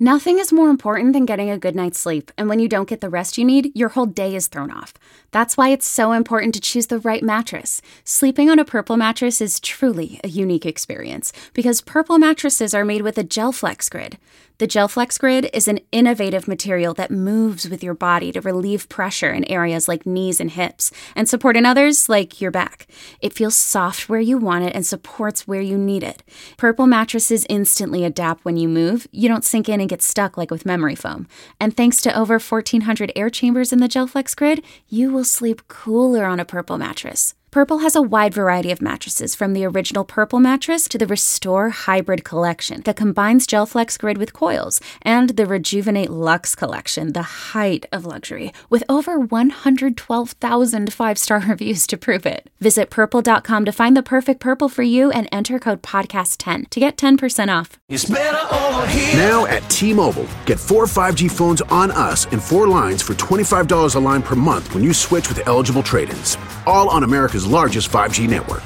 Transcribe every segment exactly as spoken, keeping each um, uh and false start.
Nothing is more important than getting a good night's sleep, and when you don't get the rest you need, your whole day is thrown off. That's why it's so important to choose the right mattress. Sleeping on a Purple mattress is truly a unique experience, because Purple mattresses are made with a GelFlex Grid. The GelFlex Grid is an innovative material that moves with your body to relieve pressure in areas like knees and hips, and support in others like your back. It feels soft where you want it and supports where you need it. Purple mattresses instantly adapt when you move. You don't sink in and get stuck like with memory foam. And thanks to over fourteen hundred air chambers in the GelFlex Grid, you will sleep cooler on a Purple mattress. Purple has a wide variety of mattresses, from the original Purple mattress to the Restore Hybrid collection that combines GelFlex Grid with coils, and the Rejuvenate Luxe collection, the height of luxury, with over one hundred twelve thousand five-star reviews to prove it. Visit purple dot com to find the perfect Purple for you and enter code podcast ten to get ten percent off. It's better over here. Now at T-Mobile, get four five G phones on us and four lines for twenty-five dollars a line per month when you switch with eligible trade-ins. All on America's largest five G network.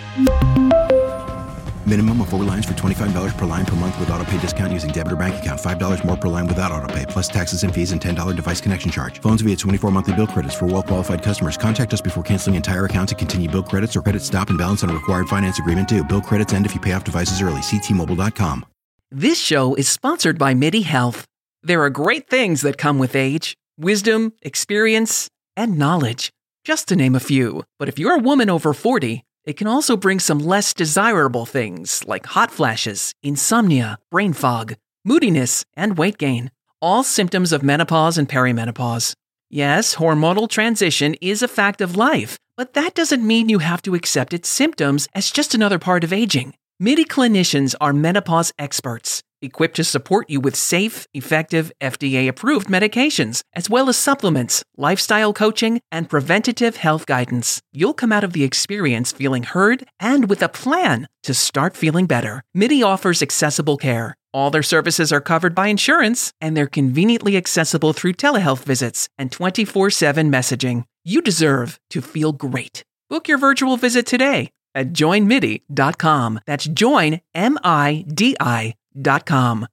Minimum of four lines for twenty-five dollars per line per month with autopay discount using debit or bank account. five dollars more per line without autopay, plus taxes and fees and ten dollars device connection charge. Phones via twenty-four monthly bill credits for well-qualified customers. Contact us before canceling entire account to continue bill credits or credit stop and balance on a required finance agreement due. Bill credits end if you pay off devices early. See T Mobile dot com. This show is sponsored by MIDI Health. There are great things that come with age. Wisdom, experience, and knowledge. Just to name a few. But if you're a woman over forty, it can also bring some less desirable things like hot flashes, insomnia, brain fog, moodiness, and weight gain. All symptoms of menopause and perimenopause. Yes, hormonal transition is a fact of life, but that doesn't mean you have to accept its symptoms as just another part of aging. MIDI clinicians are menopause experts, equipped to support you with safe, effective, F D A-approved medications, as well as supplements, lifestyle coaching, and preventative health guidance. You'll come out of the experience feeling heard and with a plan to start feeling better. MIDI offers accessible care. All their services are covered by insurance, and they're conveniently accessible through telehealth visits and twenty-four seven messaging. You deserve to feel great. Book your virtual visit today at join midi dot com. That's join, M I D I dot com.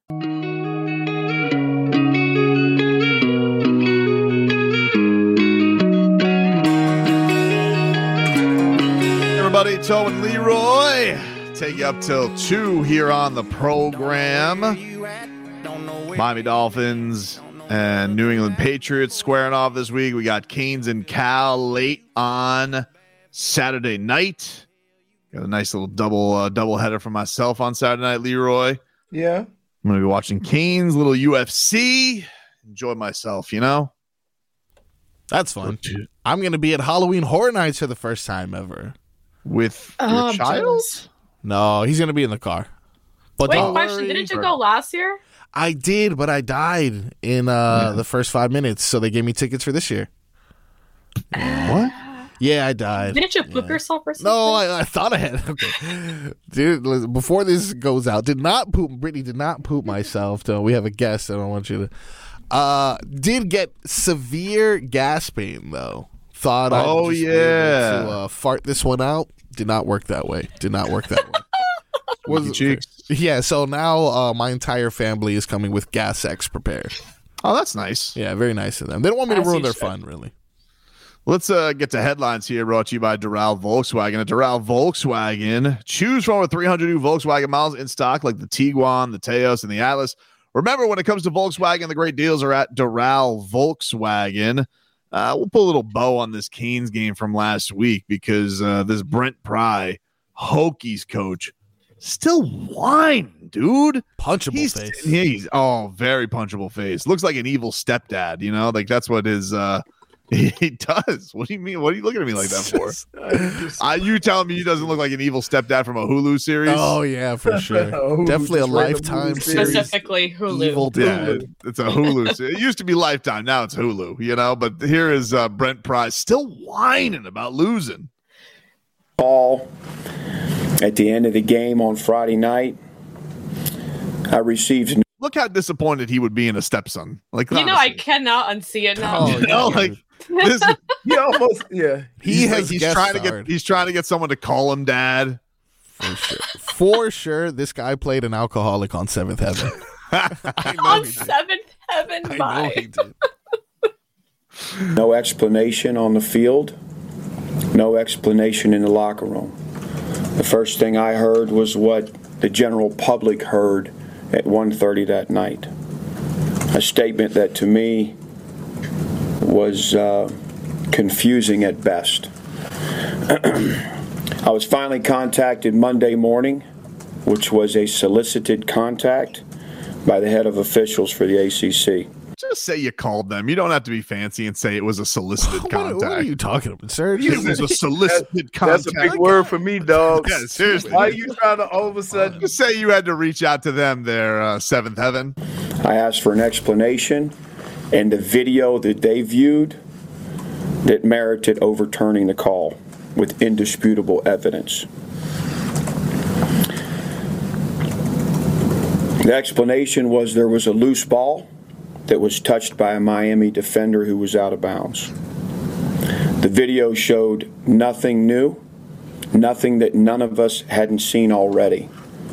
Everybody, Toe and Leroy take you up till two here on the program. Miami Dolphins and New England Patriots squaring off this week. We got Canes and Cal late on Saturday night. Got a nice little double uh, double header for myself on Saturday night, Leroy. Yeah. I'm going to be watching Canes, little U F C. Enjoy myself, you know? That's fun. I'm going to be at Halloween Horror Nights for the first time ever. With oh, your child? No, he's going to be in the car. But Wait, don't question. worry. Didn't you go last year? I did, but I died in uh, yeah. the first five minutes, so they gave me tickets for this year. What? Yeah, I died. Didn't you poop yeah. yourself or something? No, I, I thought I had. Okay. Dude, listen, before this goes out, did not poop. Brittany did not poop myself. So we have a guest. I don't want you to. Uh, did get severe gas pain, though. Thought I oh, was just yeah. able to uh, fart this one out. Did not work that way. Did not work that way. Was, cheeks. Yeah, so now uh, my entire family is coming with gas X prepared. Oh, that's nice. Yeah, very nice of them. They don't want me to As ruin you their should. fun, really. Let's uh, get to headlines here, brought to you by Doral Volkswagen. At Doral Volkswagen, choose from over three hundred new Volkswagen models in stock, like the Tiguan, the Teos, and the Atlas. Remember, when it comes to Volkswagen, the great deals are at Doral Volkswagen. Uh, we'll put a little bow on this Canes game from last week because uh, this Brent Pry, Hokies coach, still whining, dude. Punchable he's, face. He's, oh, very punchable face. Looks like an evil stepdad, you know? Like, that's what his... Uh, He does. What do you mean? What are you looking at me like that for? uh, you telling me he doesn't look like an evil stepdad from a Hulu series? Oh, yeah, for sure. Hulu, Definitely a Lifetime series. Specifically Hulu. Evil Yeah, Hulu. it, it's a Hulu series. It used to be Lifetime. Now it's Hulu, you know? But here is uh, Brent Pry still whining about losing. Ball at the end of the game on Friday night, I received... Look how disappointed he would be in a stepson. Like, You know, honestly. I cannot unsee it now. Oh, You know, like this, He almost, yeah. He he's, has like, he's guest trying to starred. get he's trying to get someone to call him dad. For sure. For sure, this guy played an alcoholic on Seventh Heaven. I know On he did. Seventh Heaven. I know Bye. he did. No explanation on the field, no explanation in the locker room. The first thing I heard was what the general public heard at one thirty that night. A statement that to me was uh, confusing at best. I was finally contacted Monday morning, which was a solicited contact by the head of officials for the A C C. Just say you called them. You don't have to be fancy and say it was a solicited What, contact. what are you talking about, sir? It was a solicited contact. That's a big word for me, dog. Yeah, seriously. Why are you trying to all of a sudden? Just say you had to reach out to them, their uh, Seventh Heaven. I asked for an explanation and the video that they viewed that merited overturning the call with indisputable evidence. The explanation was there was a loose ball that was touched by a Miami defender who was out of bounds. The video showed nothing new, nothing that none of us hadn't seen already.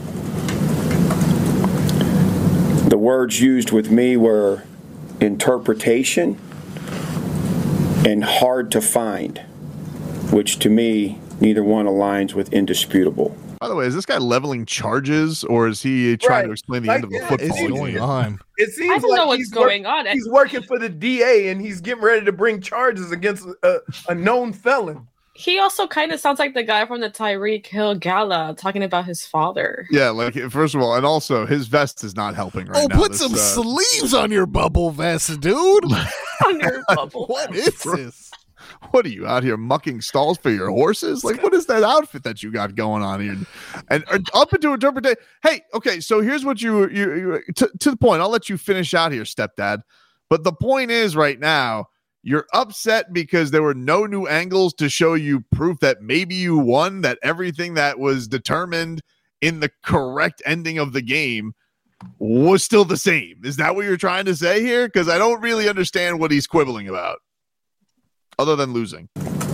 The words used with me were interpretation and hard to find, which to me, neither one aligns with indisputable. By the way, is this guy leveling charges, or is he trying Right. to explain the Like, end of a it- football What's it's going game? on? It seems I don't like know what's he's work- going on. He's working for the D A and he's getting ready to bring charges against a, a known felon. He also kind of sounds like the guy from the Tyreek Hill Gala talking about his father. Yeah, like first of all, and also his vest is not helping right Oh, now. put This, some uh, sleeves on your bubble vest, dude. On your bubble. What is this? What are you out here mucking stalls for your horses? Like, what is that outfit that you got going on here? And, and up into interpretation. Hey, okay, so here's what you you, you to, to the point. I'll let you finish out here, stepdad. But the point is, right now, you're upset because there were no new angles to show you proof that maybe you won, that everything that was determined in the correct ending of the game was still the same. Is that what you're trying to say here? Because I don't really understand what he's quibbling about, other than losing.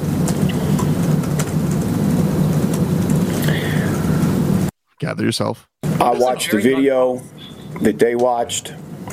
Gather yourself. I watched the video that they watched.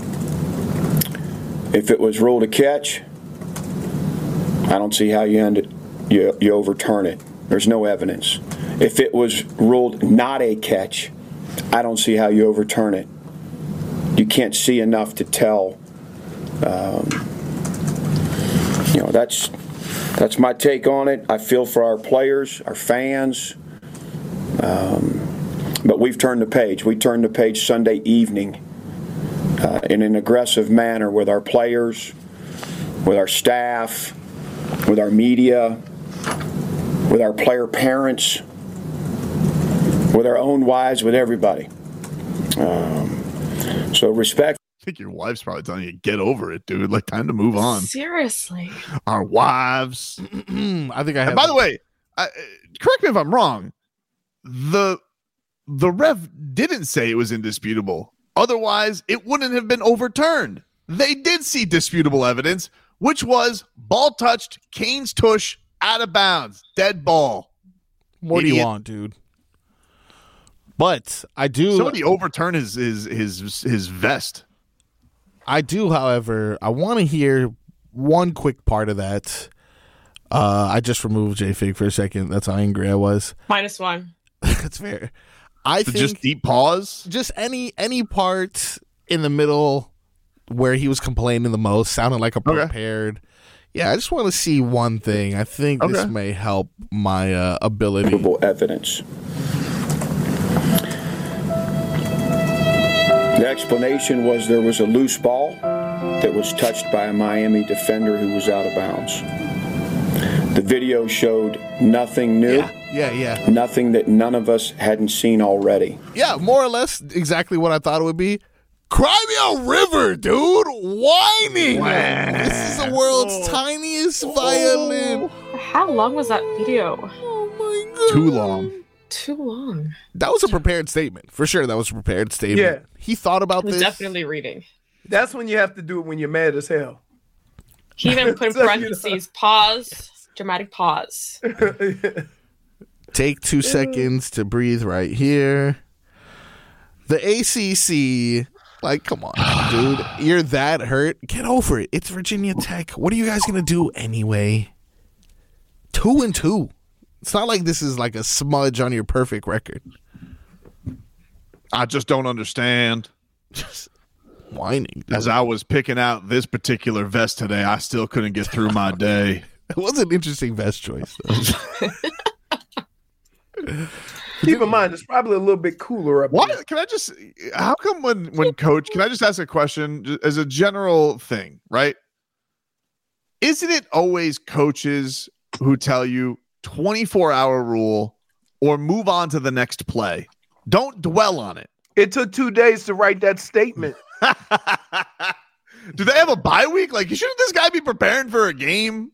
If it was ruled a catch, I don't see how you end it, you, you overturn it. There's no evidence. If it was ruled not a catch, I don't see how you overturn it. You can't see enough to tell. Um, you know, that's that's my take on it. I feel for our players, our fans. Um, but we've turned the page. We turned the page Sunday evening uh, in an aggressive manner with our players, with our staff, with our media, with our player parents, with our own wives, with everybody. Um, so respect. I think your wife's probably telling you, get over it, dude. Like, time to move on. Seriously. Our wives. I think I have. And by the way, I, correct me if I'm wrong. The the ref didn't say it was indisputable. Otherwise, it wouldn't have been overturned. They did see disputable evidence, which was ball touched, Kane's tush, out of bounds, dead ball. What do you Idiot. want, dude? But I do. Somebody overturn his his his his vest. I do, however, I want to hear one quick part of that. Uh, I just removed J-Fig for a second. That's how angry I was. Minus one. That's fair. I So think just deep pause. just any any part in the middle where he was complaining the most sounded like a Okay. prepared. Yeah, I just want to see one thing. I think this Okay. may help my uh, ability. Evidence. The explanation was there was a loose ball that was touched by a Miami defender who was out of bounds. The video showed nothing new, Yeah, yeah, yeah. nothing that none of us hadn't seen already. Yeah, more or less exactly what I thought it would be. Cry me a river, dude. Whining. This is the world's tiniest violin. How long was that video? Oh my god. Too long. Too long. That was a prepared statement. For sure, that was a prepared statement. Yeah. He thought about I was this. definitely reading. That's when you have to do it when you're mad as hell. He even put in So, you know. parentheses, pause, dramatic pause. Take two seconds to breathe right here. The A C C Like, come on, dude. You're that hurt. Get over it. It's Virginia Tech. What are you guys going to do anyway? Two and two. It's not like this is like a smudge on your perfect record. I just don't understand. Just whining. Dude. As I was picking out this particular vest today, I still couldn't get through my day. It was an interesting vest choice, though. Keep in mind, it's probably a little bit cooler up What? there. Can I just, how come when, when coach, can I just ask a question as a general thing, right? Isn't it always coaches who tell you twenty-four hour rule or move on to the next play? Don't dwell on it. It took two days to write that statement. Do they have a bye week? Like, shouldn't this guy be preparing for a game?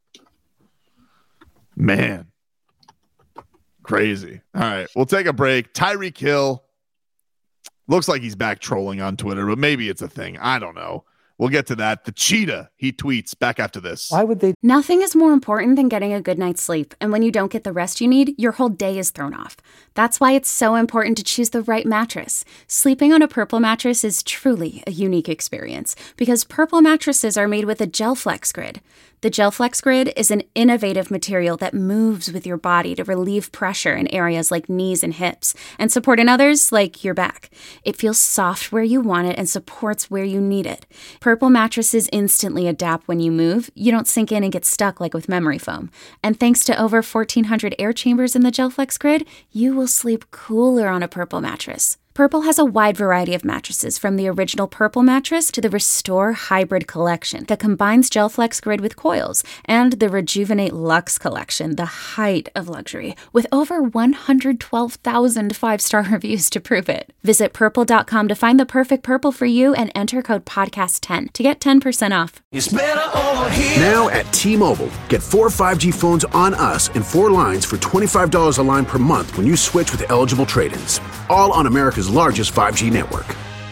Man. Crazy. All right, we'll take a break. Tyreek Hill looks like he's back trolling on Twitter, but maybe it's a thing. I don't know. We'll get to that. The cheetah, he tweets back after this. Why would they? Nothing is more important than getting a good night's sleep, and when you don't get the rest you need, your whole day is thrown off. That's why it's so important to choose the right mattress. Sleeping on a Purple mattress is truly a unique experience because Purple mattresses are made with a GelFlex Grid. The GelFlex Grid is an innovative material that moves with your body to relieve pressure in areas like knees and hips and support in others like your back. It feels soft where you want it and supports where you need it. Purple mattresses instantly adapt when you move. You don't sink in and get stuck like with memory foam. And thanks to over fourteen hundred air chambers in the GelFlex Grid, you will sleep cooler on a Purple mattress. Purple has a wide variety of mattresses, from the original Purple mattress to the Restore Hybrid collection that combines GelFlex Grid with coils, and the Rejuvenate Luxe collection, the height of luxury, with over one hundred twelve thousand five-star reviews to prove it. Visit purple dot com to find the perfect Purple for you and enter code podcast ten to get ten percent off. It's better over here. Now at T-Mobile, get four five G phones on us and four lines for twenty-five dollars a line per month when you switch with eligible trade-ins. All on America's largest five G network.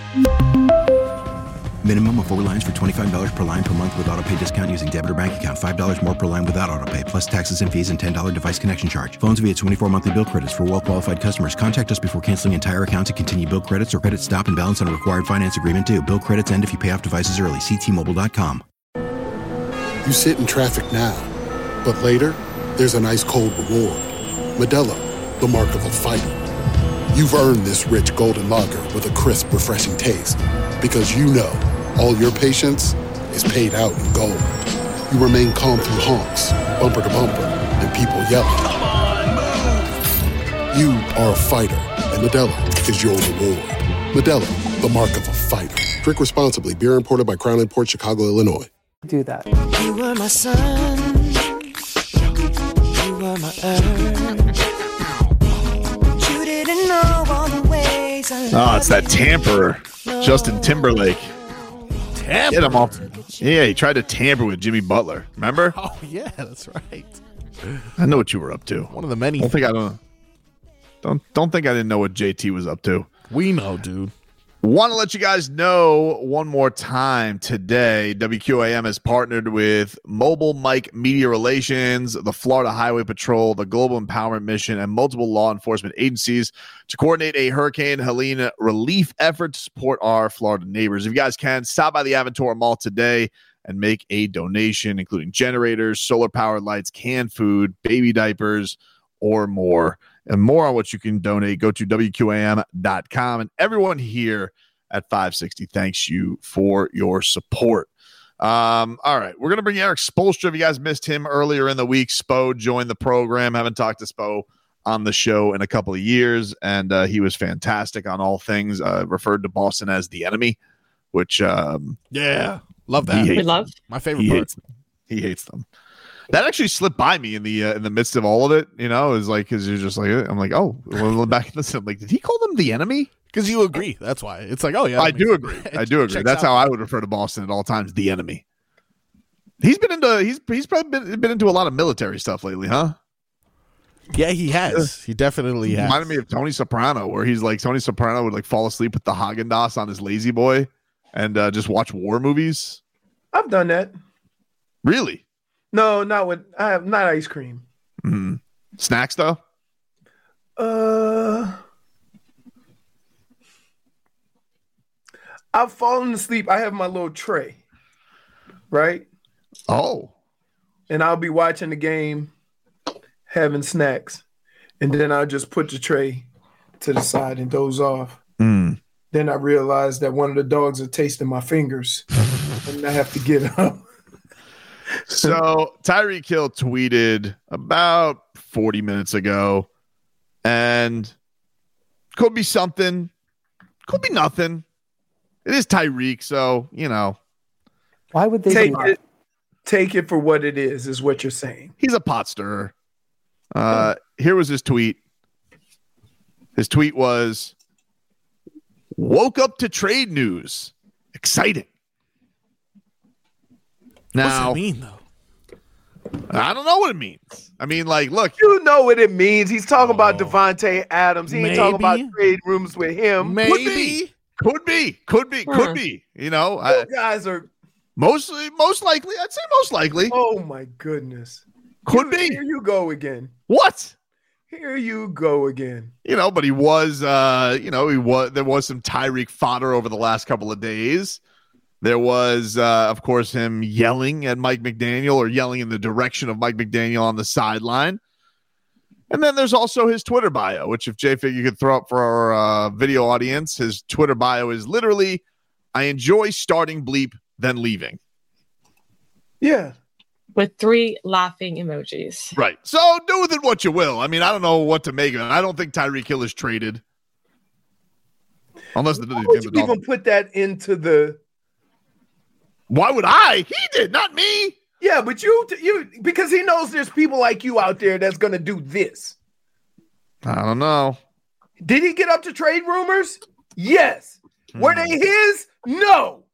Minimum of four lines for twenty-five dollars per line per month with autopay discount using debit or bank account. five dollars more per line without autopay, plus taxes and fees and ten dollars device connection charge. Phones via twenty-four monthly bill credits for well-qualified customers. Contact us before canceling entire account to continue bill credits or credit stop and balance on a required finance agreement due. Bill credits end if you pay off devices early. See T Mobile dot com. You sit in traffic now, but later, there's an ice-cold reward. Modelo, the mark of a fighter. You've earned this rich golden lager with a crisp, refreshing taste. Because you know, all your patience is paid out in gold. You remain calm through honks, bumper to bumper, and people yelling. Come on, move! You are a fighter, and Modelo is your reward. Modelo, the mark of a fighter. Drink responsibly. Beer imported by Crown Imports, Chicago, Illinois. Do that. You were my sun. You were my earth. Oh, it's that tamper, Justin Timberlake. Tamper. Get him off. Yeah, he tried to tamper with Jimmy Butler. Remember? Oh yeah, that's right. I know what you were up to. One of the many. Don't think I don't. Don't don't think I didn't know what J T was up to. We know, dude. Want to let you guys know one more time today, W Q A M has partnered with Mobile Mike Media Relations, the Florida Highway Patrol, the Global Empowerment Mission, and multiple law enforcement agencies to coordinate a Hurricane Helene relief effort to support our Florida neighbors. If you guys can, stop by the Aventura Mall today and make a donation, including generators, solar-powered lights, canned food, baby diapers, or more. And more on what you can donate, go to W Q A M dot com. And everyone here at five sixty, thanks you for your support. Um, all right, we're going to bring Eric Spoelstra. If you guys missed him earlier in the week, Spo joined the program. Haven't talked to Spo on the show in a couple of years, and uh, he was fantastic on all things. Uh, referred to Boston as the enemy, which um, yeah, love that. We love my favorite he part. Hates he hates them. That actually slipped by me in the uh, in the midst of all of it. You know, is like because you're just like I'm like oh well, back listen I'm like did he call them the enemy? Because you agree. That's why it's like oh yeah. I do agree. I do agree. That's out. how I would refer to Boston at all times. The enemy. He's been into he's he's probably been, been into a lot of military stuff lately, huh? Yeah, he has. He definitely he has. Reminded me of Tony Soprano, where he's like Tony Soprano would like fall asleep with the Haagen-Dazs on his lazy boy and uh, just watch war movies. I've done that. Really? No, not with I have not ice cream. Mm-hmm. Snacks though. Uh, I've fallen asleep. I have my little tray, right? Oh. And I'll be watching the game, having snacks, and then I'll just put the tray to the side and doze off. Mm. Then I realize that one of the dogs are tasting my fingers, and I have to get up. So Tyreek Hill tweeted about forty minutes ago, and could be something, could be nothing. It is Tyreek, so you know. Why would they take do it? Take it for what it is. Is what you're saying? He's a pot stirrer. Uh, here was his tweet. His tweet was, "Woke up to trade news. Exciting." Now, what does that mean, though? I don't know what it means. I mean, like, look. You know what it means. He's talking Oh. about Devontae Adams. He ain't Maybe. talking about trade rooms with him. Maybe. Could be. Could be. Could be. Could Huh. be. You know, You I, guys are. mostly, most likely. I'd say most likely. Oh my goodness. Could You- be. Here you go again. What? Here you go again. You know, but he was, uh, you know, he was. There was some Tyreek fodder over the last couple of days. There was, uh, of course, him yelling at Mike McDaniel or yelling in the direction of Mike McDaniel on the sideline. And then there's also his Twitter bio, which if J-Fig you could throw up for our uh, video audience, his Twitter bio is literally, "I enjoy starting bleep, then leaving." Yeah. With three laughing emojis. Right. So do with it what you will. I mean, I don't know what to make of it. I don't think Tyreek Hill is traded. Unless the, Why would the, you the even put that into the? Why would I? He did, not me. Yeah, but you, you, because he knows there's people like you out there that's gonna do this. I don't know. Did he get up to trade rumors? Yes. Were they his? No.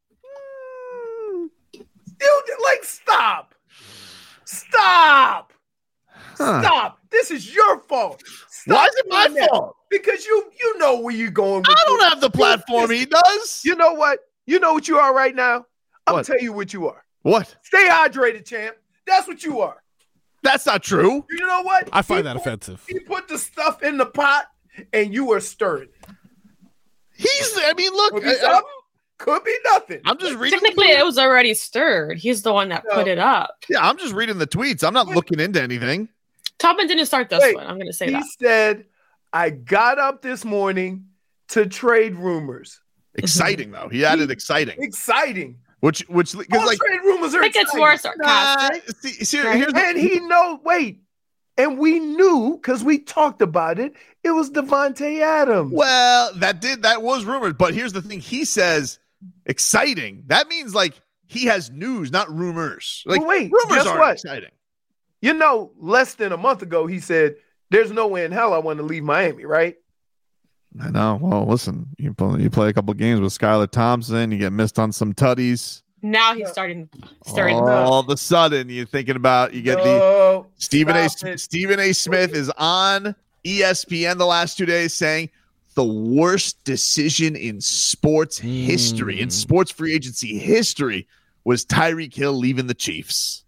Dude, like, stop. Stop. Huh. Stop. This is your fault. Stop Why is it my doing that. fault? Because you you know where you're going with I don't this. have the platform he does. You know what? You know what you are right now? I'll What? tell you what you are. What? Stay hydrated, champ. That's what you are. That's not true. You know what? I find He that put- offensive. He put the stuff in the pot and you were stirring. He's, I mean, look, Could be I, something, could be nothing. am just reading. Technically, it was already stirred. He's the one that No. put it up. Yeah, I'm just reading the tweets. I'm not Wait. looking into anything. Tubman didn't start this Wait, one. I'm going to say He that. said, I got up this morning to trade rumors. Exciting though. He added He- exciting, Exciting. which which because All like trade rumors are I think it's exciting. more nah, sarcastic. see, see, Right. here's the- And he know, wait, and we knew because we talked about it. It was Devontae Adams. well, that did that was rumored, but here's the thing. He says exciting. That means like he has news, not rumors. Like Well, wait, rumors guess aren't what? exciting. You know, less than a month ago, he said, "There's no way in hell I want to leave Miami." Right? I know. Well, listen, you play, you play a couple games with Skylar Thompson, you get missed on some tutties. Now he's starting stirring. All of a sudden, you're thinking about you get the No, Stephen A. stop it. Stephen A. Smith is on E S P N the last two days saying the worst decision in sports history, in sports free agency history, was Tyreek Hill leaving the Chiefs.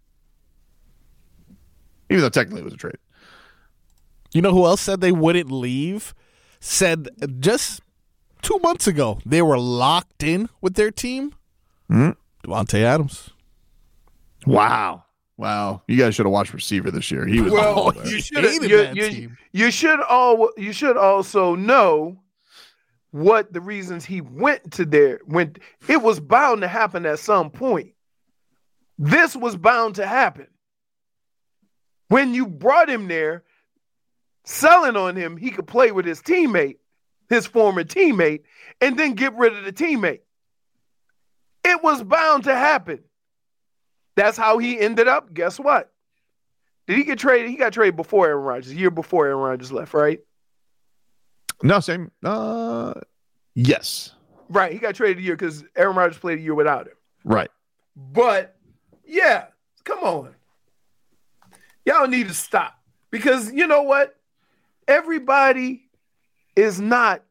Even though technically it was a trade. You know who else said they wouldn't leave? Said just two months ago they were locked in with their team. Hmm? Devontae Adams. Wow. Wow. You guys should have watched receiver this year. He was Well, all you there. should hated you, that you, team. you should all you should also know what the reasons he went to there went. It was bound to happen at some point. This was bound to happen. When you brought him there, selling on him, he could play with his teammate, his former teammate, and then get rid of the teammate. It was bound to happen. That's how he ended up. Guess what? Did he get traded? He got traded before Aaron Rodgers, a year before Aaron Rodgers left, right? No, same. Uh, yes. Right. He got traded a year because Aaron Rodgers played a year without him. Right. But, yeah, come on. Y'all need to stop. Because you know what? Everybody is not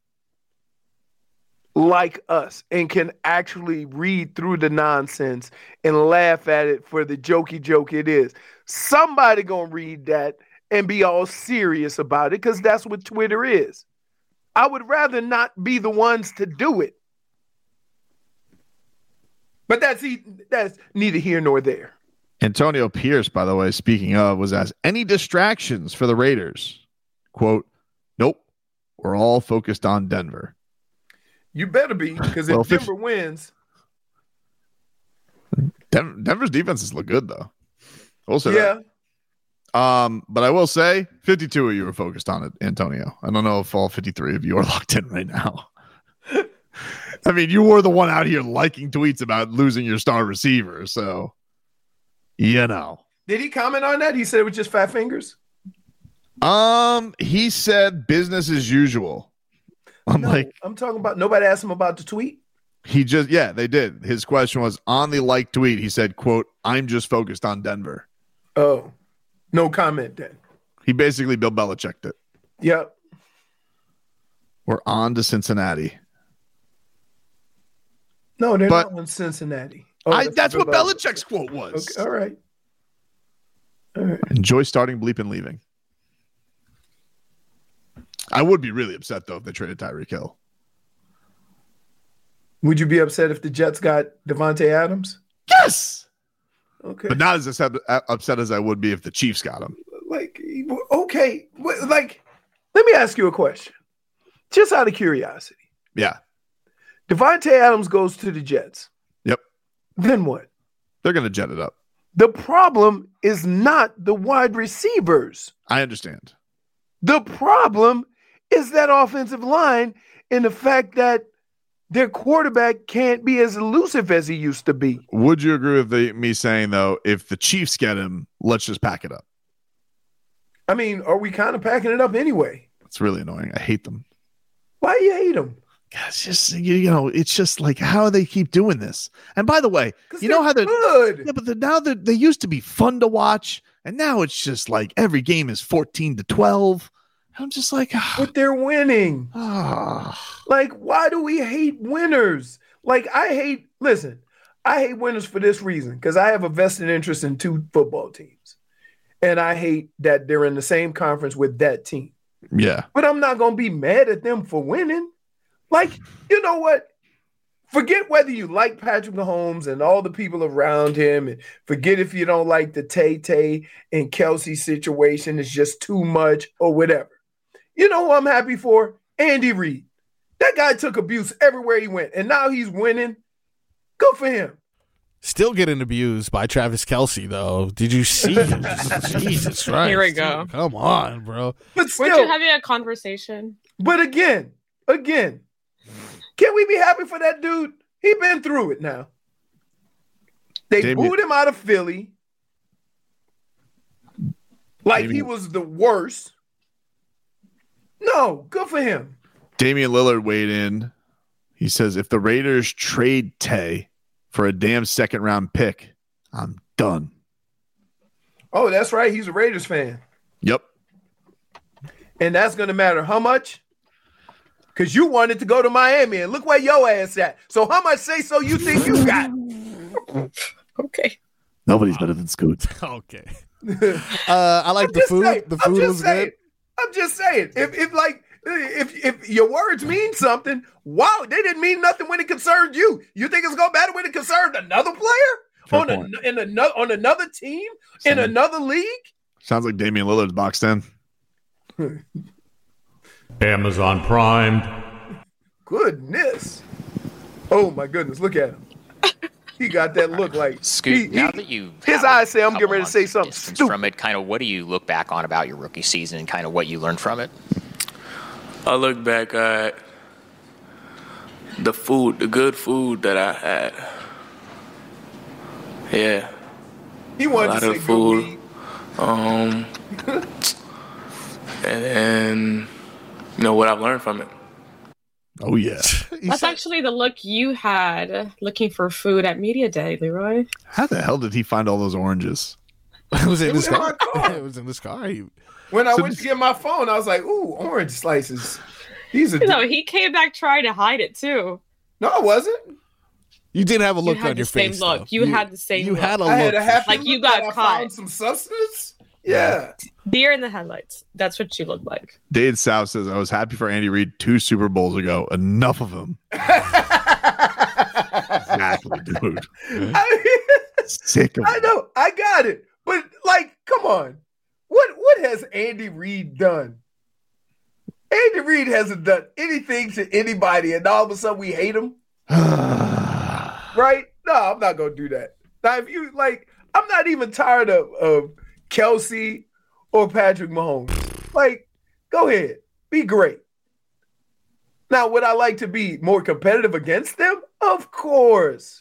like us and can actually read through the nonsense and laugh at it for the jokey joke it is. Somebody gonna read that and be all serious about it because that's what Twitter is. I would rather not be the ones to do it. But that's he, that's neither here nor there. Antonio Pierce, by the way, speaking of, was asked any distractions for the Raiders. Quote, nope, we're all focused on Denver. You better be, because if well, Denver wins. Den- Denver's defenses look good, though. We'll say yeah. That. Um, but I will say, fifty-two of you are focused on it, Antonio. I don't know if all fifty-three of you are locked in right now. I mean, you were the one out here liking tweets about losing your star receiver, so you know. Did he comment on that? He said it was just fat fingers. Um, he said business as usual. I'm no, like, I'm talking about. Nobody asked him about the tweet. He just, yeah, they did. His question was on the like tweet. He said, "quote I'm just focused on Denver." Oh, no comment then. He basically Bill Belichicked it. Yep. We're on to Cincinnati. No, they're but not on Cincinnati. Oh, I, that's, that's what Belichick. Belichick's quote was. Okay, all right. All right. Enjoy starting, bleep, and leaving. I would be really upset, though, if they traded Tyreek Hill. Would you be upset if the Jets got Devontae Adams? Yes. Okay. But not as upset, upset as I would be if the Chiefs got him. Like, okay. Like, let me ask you a question. Just out of curiosity. Yeah. Devontae Adams goes to the Jets. Yep. Then what? They're going to jet it up. The problem is not the wide receivers. I understand. The problem is that offensive line and the fact that their quarterback can't be as elusive as he used to be. Would you agree with the, me saying, though, if the Chiefs get him, let's just pack it up? I mean, are we kind of packing it up anyway? It's really annoying. I hate them. Why do you hate them? It's just, you know, it's just like how they keep doing this. And by the way, you know how they're good. Yeah, but they're, now that they used to be fun to watch, and now it's just like every game is fourteen to twelve. I'm just like, ah. But they're winning. Ah. Like, why do we hate winners? Like, I hate, listen, I hate winners for this reason, because I have a vested interest in two football teams. And I hate that they're in the same conference with that team. Yeah. But I'm not going to be mad at them for winning. Like, you know what? Forget whether you like Patrick Mahomes and all the people around him, and forget if you don't like the Tay-Tay and Kelsey situation. It's just too much or whatever. You know who I'm happy for? Andy Reid. That guy took abuse everywhere he went, and now he's winning. Good for him. Still getting abused by Travis Kelce, though. Did you see him? Jesus Christ. Here we go. Come on, bro. But still, weren't you having a conversation? But again, again, can we be happy for that dude? He been through it now. They Damien. booed him out of Philly like Damien. he was the worst. No, good for him. Damian Lillard weighed in. He says, if the Raiders trade Tay for a damn second round pick, I'm done. Oh, that's right. He's a Raiders fan. Yep. And that's going to matter how much? Because you wanted to go to Miami, and look where your ass at. So how much say so you think you got? Okay. Nobody's better than Scoot. Okay. Uh, I like I'm the just food. saying, The I'm food just was saying, good. I'm just saying. If if like if if your words mean something, wow, they didn't mean nothing when it concerned you. You think it's gonna matter when it concerned another player Fair on point. a in another on another team in Sounds- another league? Sounds like Damian Lillard's boxed in. Amazon Prime. Goodness. Oh my goodness, look at him. He got that look like Scoot, he- now he- that you his have a eyes say I'm couple getting ready to say months something distance stupid. from it, kind of what do you look back on about your rookie season and kind of what you learned from it? I look back at the food, the good food that I had. Yeah. He a wanted lot to of say food. good weed. Um, and then, you know, what I've learned from it. Oh, yeah. That's actually the look you had looking for food at Media Day, Leroy. How the hell did he find all those oranges? It was in It his was in my car. car. It was in his car. He- When I So went this- to get my phone, I was like, ooh, orange slices. These are You know, he came back trying to hide it too. No, I wasn't. You did have a look you had on the your same face. look. though. You, had the same You look. had a I look. had a happy Like look you got that I caught. found some substance. Yeah. Deer in the headlights. That's what you look like. Dade South says, I was happy for Andy Reid two Super Bowls ago. Enough of him. Exactly. exactly, dude. I, Sick of I know, I got it. But like, come on. What what has Andy Reid done? Andy Reid hasn't done anything to anybody, and all of a sudden we hate him. Right? No, I'm not gonna do that. Now, if you like, I'm not even tired of, of Kelsey or Patrick Mahomes. Like, go ahead, be great. Now, would I like to be more competitive against them? Of course.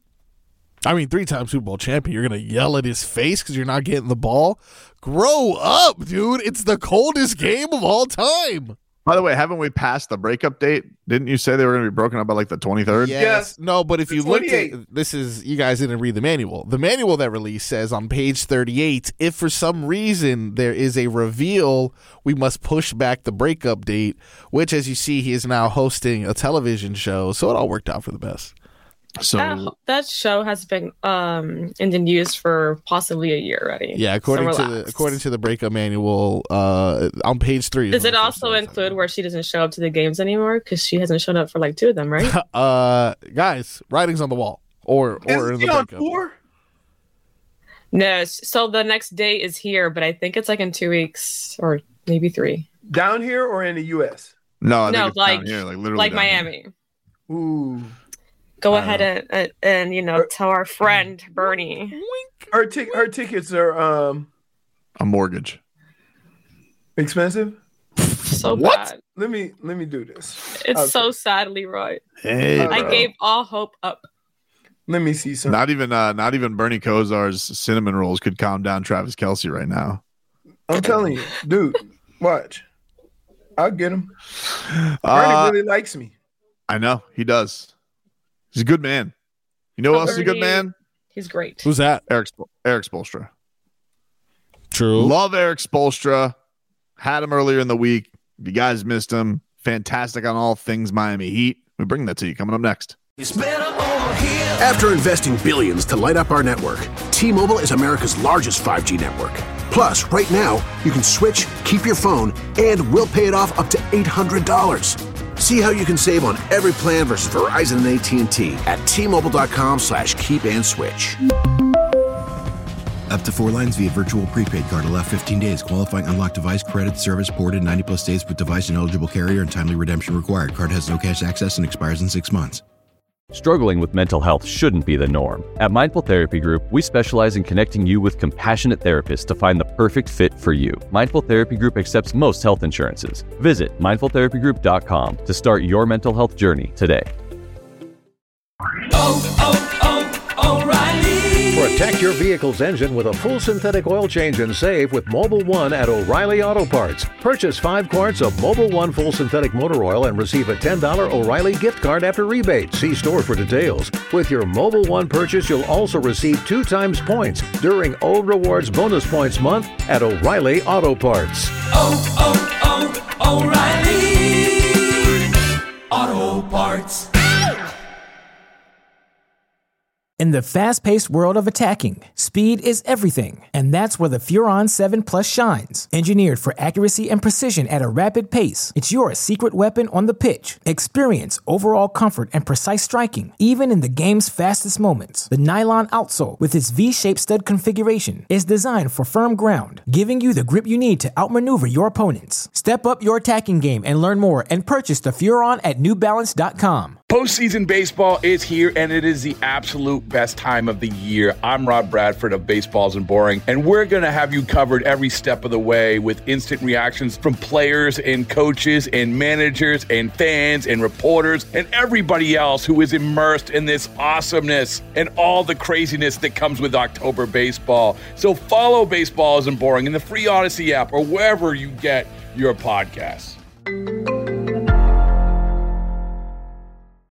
I mean, three-time Super Bowl champion, you're going to yell at his face because you're not getting the ball? Grow up, dude. It's the coldest game of all time. By the way, haven't we passed the breakup date? Didn't you say they were going to be broken up by like the twenty-third? Yes. Yes. No, but if The you looked at twenty-eighth. this is you guys didn't read the manual. The manual that released says on page thirty-eight, if for some reason there is a reveal, we must push back the breakup date, which as you see, he is now hosting a television show. So it all worked out for the best. So That, that show has been um in the news for possibly a year already. Yeah, according So to the relax. according to the breakup manual, uh, on page three. Does it also include where she doesn't show up to the games anymore because she hasn't shown up for like two of them, right? uh, guys, writing's on the wall, or or Isn't in he the on breakup. tour? No. So the next day is here, but I think it's like in two weeks or maybe three. Down here or in the U S? no, I no, think it's like down here, like literally like down here. Miami. Ooh. Go I ahead know. and, and and you know tell our friend Bernie. Her tic- her tickets are um A mortgage. expensive. So What? bad. Let me let me do this. It's Okay. so sad, Leroy. Hey, I bro. gave all hope up. Let me see some. Not even uh, not even Bernie Kosar's cinnamon rolls could calm down Travis Kelce right now. I'm telling you, dude. Watch. I'll get him. Bernie Uh, really likes me. I know he does. He's a good man. You know who Oh, else is a good Bernie. man? He's great. Who's that? Eric Sp- Eric Spoelstra. True. Love Eric Spoelstra. Had him earlier in the week. If you guys missed him, fantastic on all things Miami Heat. We bring that to you coming up next. After investing billions to light up our network, T-Mobile is America's largest five G network. Plus, right now, you can switch, keep your phone, and we'll pay it off up to eight hundred dollars. See how you can save on every plan versus Verizon and A T and T at T-Mobile.com slash keep and switch. Up to four lines via virtual prepaid card. Allow fifteen days. Qualifying unlocked device credit service ported ninety plus days with device and eligible carrier and timely redemption required. Card has no cash access and expires in six months. Struggling with mental health shouldn't be the norm. At Mindful Therapy Group, we specialize in connecting you with compassionate therapists to find the perfect fit for you. Mindful Therapy Group accepts most health insurances. Visit mindful therapy group dot com to start your mental health journey today. Oh, oh, oh, O'Reilly. Protect your vehicle's engine with a full synthetic oil change and save with Mobile One at O'Reilly Auto Parts. Purchase five quarts of Mobile One full synthetic motor oil and receive a ten dollars O'Reilly gift card after rebate. See store for details. With your Mobile One purchase, you'll also receive two times points during O Rewards Bonus Points Month at O'Reilly Auto Parts. Oh, oh, oh, O'Reilly. Auto Parts. In the fast-paced world of attacking, speed is everything, and that's where the Furon seven Plus shines. Engineered for accuracy and precision at a rapid pace, it's your secret weapon on the pitch. Experience overall comfort and precise striking, even in the game's fastest moments. The nylon outsole, with its V-shaped stud configuration, is designed for firm ground, giving you the grip you need to outmaneuver your opponents. Step up your attacking game and learn more and purchase the Furon at new balance dot com. Postseason baseball is here, and it is the absolute best time of the year. I'm Rob Bradford of Baseballs and Boring, and we're going to have you covered every step of the way with instant reactions from players and coaches and managers and fans and reporters and everybody else who is immersed in this awesomeness and all the craziness that comes with October baseball. So follow Baseballs and Boring in the free Odyssey app or wherever you get your podcasts.